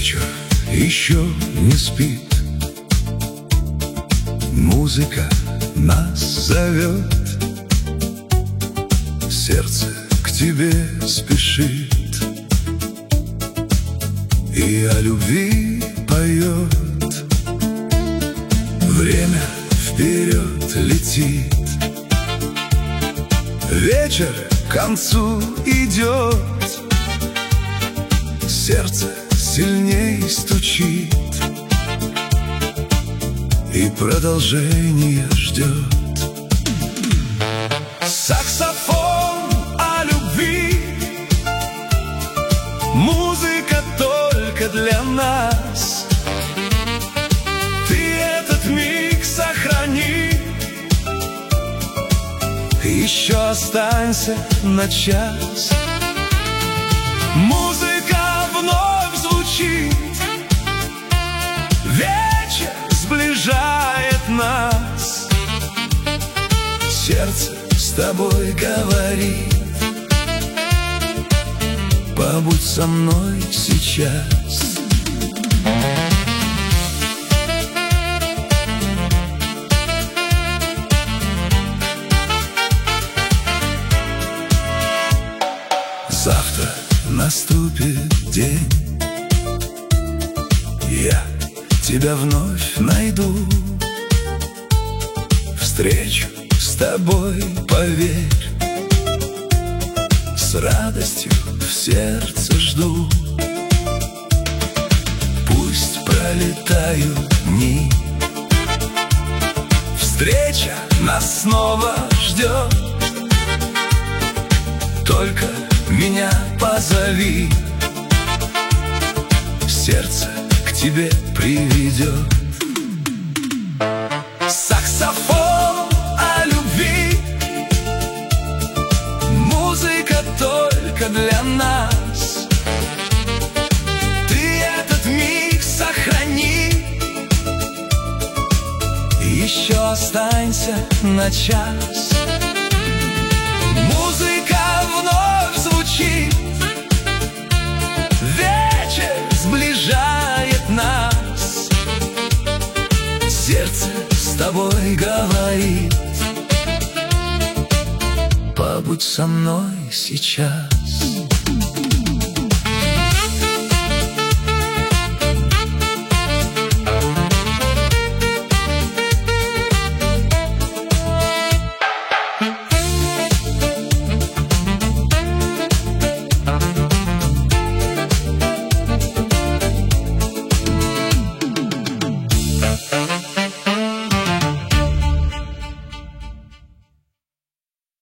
Вечер еще не спит, музыка нас зовет, сердце к тебе спешит и о любви поет. Время вперед летит, вечер к концу идет, сердце сильней стучит и продолжение ждет. Саксофон о любви, музыка только для нас. Ты этот миг сохрани, еще останься на час. Музыка вновь звучит, вечер сближает нас. Сердце с тобой говорит: побудь со мной сейчас. Завтра наступит день, я тебя вновь найду, встречу с тобой, поверь, с радостью в сердце жду. Пусть пролетают дни, встреча нас снова ждет. Только меня позови, сердце к тебе приведет. Саксофон о любви, музыка только для нас. Ты этот миг сохрани, еще останься на час. Музыка вновь звучит, вечер сближает нас. Сердце с тобой говорит: побудь со мной сейчас.